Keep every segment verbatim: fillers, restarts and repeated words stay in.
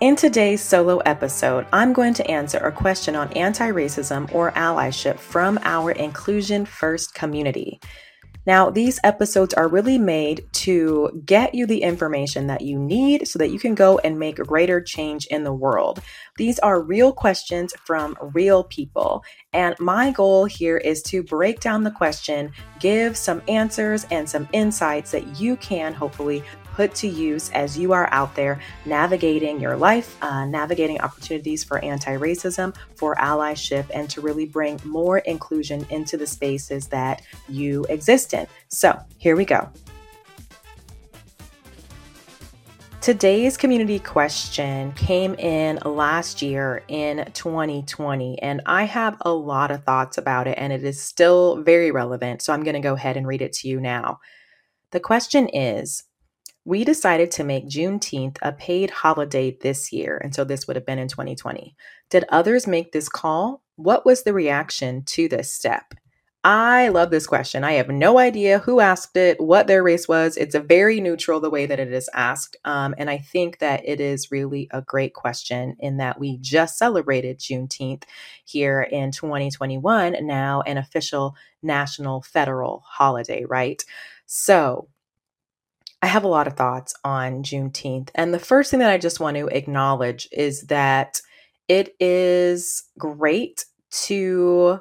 In today's solo episode, I'm going to answer a question on anti-racism or allyship from our Inclusion First community. Now, these episodes are really made to get you the information that you need so that you can go and make greater change in the world. These are real questions from real people. And my goal here is to break down the question, give some answers and some insights that you can hopefully put to use as you are out there navigating your life, uh, navigating opportunities for anti-racism, for allyship, and to really bring more inclusion into the spaces that you exist in. So here we go. Today's community question came in last year in twenty twenty, and I have a lot of thoughts about it, and it is still very relevant. So I'm going to go ahead and read it to you now. The question is, we decided to make Juneteenth a paid holiday this year, and so this would have been in twenty twenty. Did others make this call? What was the reaction to this step? I love this question. I have no idea who asked it, what their race was. It's a very neutral the way that it is asked, um, and I think that it is really a great question in that we just celebrated Juneteenth here in twenty twenty-one, now an official national federal holiday, right? So I have a lot of thoughts on Juneteenth. And the first thing that I just want to acknowledge is that it is great to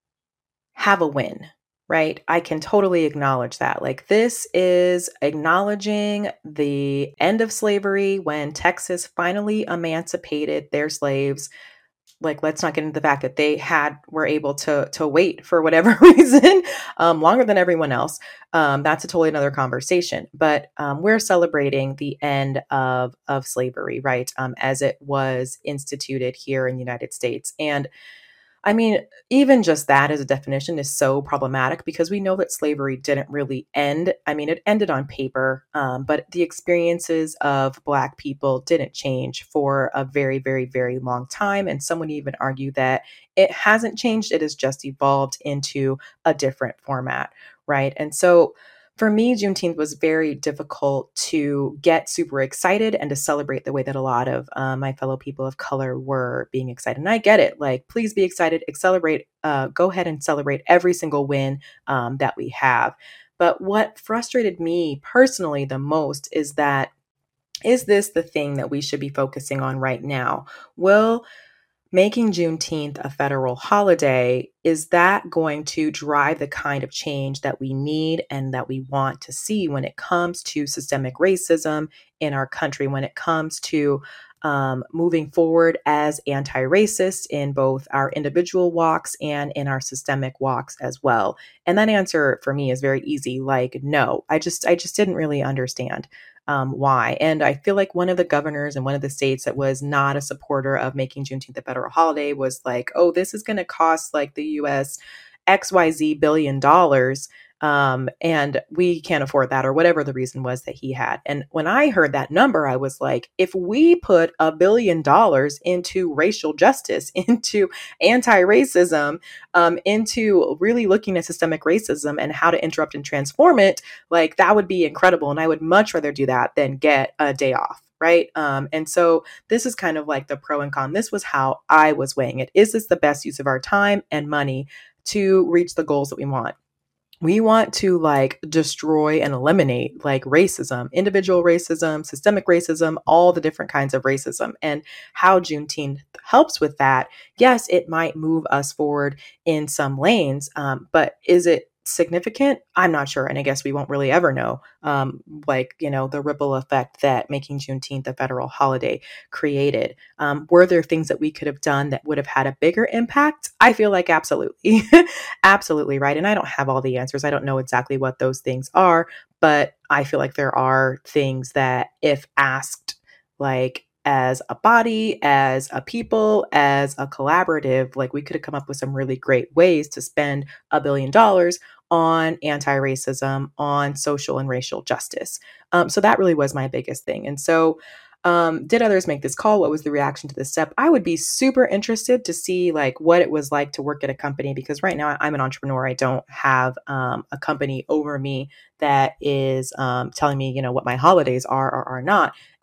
have a win, right? I can totally acknowledge that. Like, this is acknowledging the end of slavery when Texas finally emancipated their slaves. Like, let's not get into the fact that they had were able to to wait for whatever reason um, longer than everyone else. Um, that's a totally another conversation. But um, we're celebrating the end of of slavery, right? Um, as it was instituted here in the United States. And I mean, even just that as a definition is so problematic because we know that slavery didn't really end. I mean, it ended on paper, um, but the experiences of Black people didn't change for a very, very, very long time. And some would even argue that it hasn't changed. It has just evolved into a different format, right? And so for me, Juneteenth was very difficult to get super excited and to celebrate the way that a lot of uh, my fellow people of color were being excited. And I get it. Like, please be excited, accelerate, uh, go ahead and celebrate every single win um, that we have. But what frustrated me personally the most is that, is this the thing that we should be focusing on right now? Will making Juneteenth a federal holiday, is that going to drive the kind of change that we need and that we want to see when it comes to systemic racism in our country, when it comes to um, moving forward as anti-racist in both our individual walks and in our systemic walks as well? And that answer for me is very easy. Like, no, I just, I just didn't really understand. Um, why. And I feel like one of the governors in one of the states that was not a supporter of making Juneteenth a federal holiday was like, oh, this is going to cost like the U S X Y Z billion dollars. Um, and we can't afford that, or whatever the reason was that he had. And when I heard that number, I was like, if we put a billion dollars into racial justice, into anti-racism, um, into really looking at systemic racism and how to interrupt and transform it, like, that would be incredible. And I would much rather do that than get a day off. Right. Um, and so this is kind of like the pro and con. This was how I was weighing it. Is this the best use of our time and money to reach the goals that we want? We want to like destroy and eliminate like racism, individual racism, systemic racism, all the different kinds of racism, and how Juneteenth helps with that. Yes, it might move us forward in some lanes, um, but is it significant? I'm not sure. And I guess we won't really ever know, um, like, you know, the ripple effect that making Juneteenth a federal holiday created. Um, were there things that we could have done that would have had a bigger impact? I feel like absolutely. Absolutely, right. And I don't have all the answers. I don't know exactly what those things are, but I feel like there are things that, if asked, like, as a body, as a people, as a collaborative, like, we could have come up with some really great ways to spend a billion dollars on anti-racism, on social and racial justice. Um, so that really was my biggest thing. And so Um, did others make this call? What was the reaction to this step? I would be super interested to see like what it was like to work at a company, because right now I'm an entrepreneur. I don't have um, a company over me that is um, telling me, you know, what my holidays are or are not.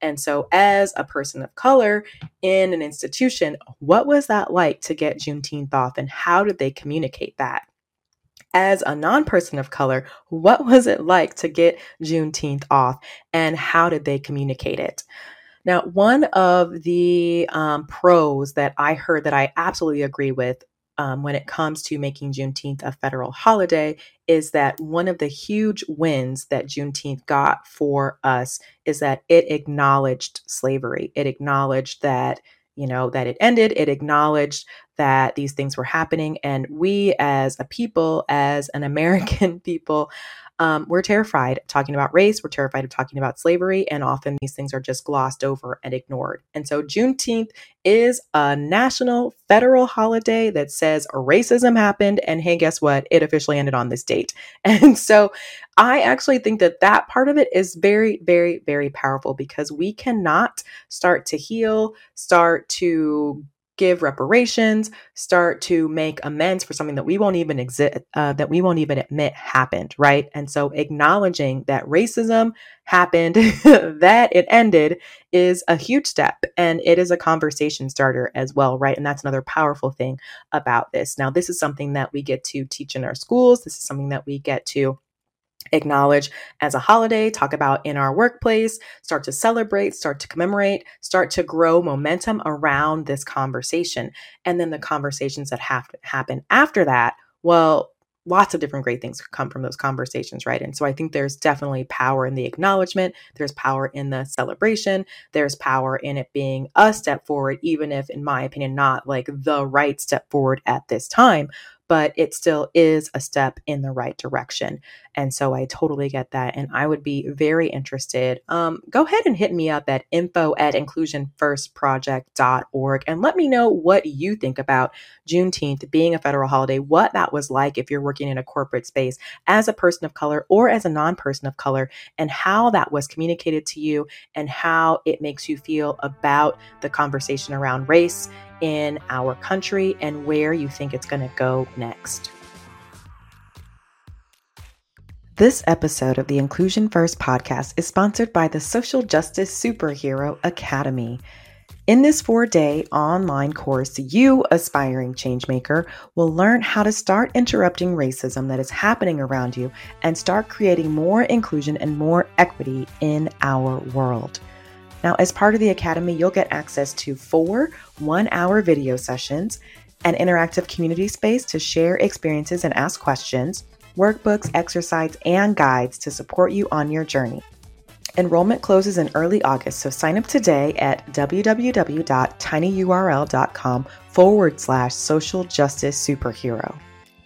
And so as a person of color in an institution, what was that like to get Juneteenth off, and how did they communicate that? As a non-person of color, what was it like to get Juneteenth off, and how did they communicate it? Now, one of the um, pros that I heard that I absolutely agree with um, when it comes to making Juneteenth a federal holiday is that one of the huge wins that Juneteenth got for us is that it acknowledged slavery. It acknowledged that, you know, that it ended. It acknowledged that these things were happening. And we as a people, as an American people, um, we're terrified of talking about race. We're terrified of talking about slavery. And often these things are just glossed over and ignored. And so Juneteenth is a national federal holiday that says racism happened. And hey, guess what? It officially ended on this date. And so I actually think that that part of it is very, very, very powerful, because we cannot start to heal, start to give reparations, start to make amends for something that we won't even exist, uh, that we won't even admit happened, right? And so acknowledging that racism happened, that it ended, is a huge step, and it is a conversation starter as well, right? And that's another powerful thing about this. Now, this is something that we get to teach in our schools. This is something that we get to acknowledge as a holiday, talk about in our workplace, start to celebrate, start to commemorate, start to grow momentum around this conversation. And then the conversations that have to happen after that, well, lots of different great things come from those conversations, right? And so I think there's definitely power in the acknowledgement. There's power in the celebration. There's power in it being a step forward, even if, in my opinion, not like the right step forward at this time, but it still is a step in the right direction. And so I totally get that. And I would be very interested. Um, go ahead and hit me up at info at inclusion first project dot org and let me know what you think about Juneteenth being a federal holiday, what that was like if you're working in a corporate space as a person of color or as a non-person of color, and how that was communicated to you and how it makes you feel about the conversation around race in our country and where you think it's going to go next. This episode of the Inclusion First podcast is sponsored by the Social Justice Superhero Academy. In this four-day online course, you, aspiring changemaker, will learn how to start interrupting racism that is happening around you and start creating more inclusion and more equity in our world. Now, as part of the Academy, you'll get access to four one-hour video sessions, an interactive community space to share experiences and ask questions, workbooks, exercises, and guides to support you on your journey. Enrollment closes in early August, so sign up today at www.tinyurl.com forward slash social justice superhero.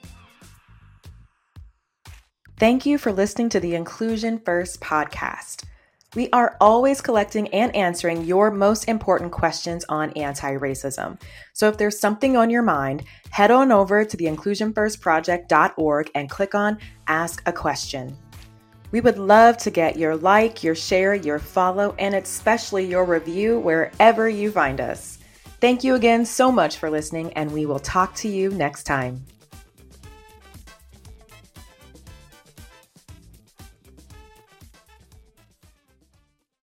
Thank you for listening to the Inclusion First podcast. We are always collecting and answering your most important questions on anti-racism. So if there's something on your mind, head on over to the inclusion first project dot org and click on Ask a Question. We would love to get your like, your share, your follow, and especially your review wherever you find us. Thank you again so much for listening, and we will talk to you next time.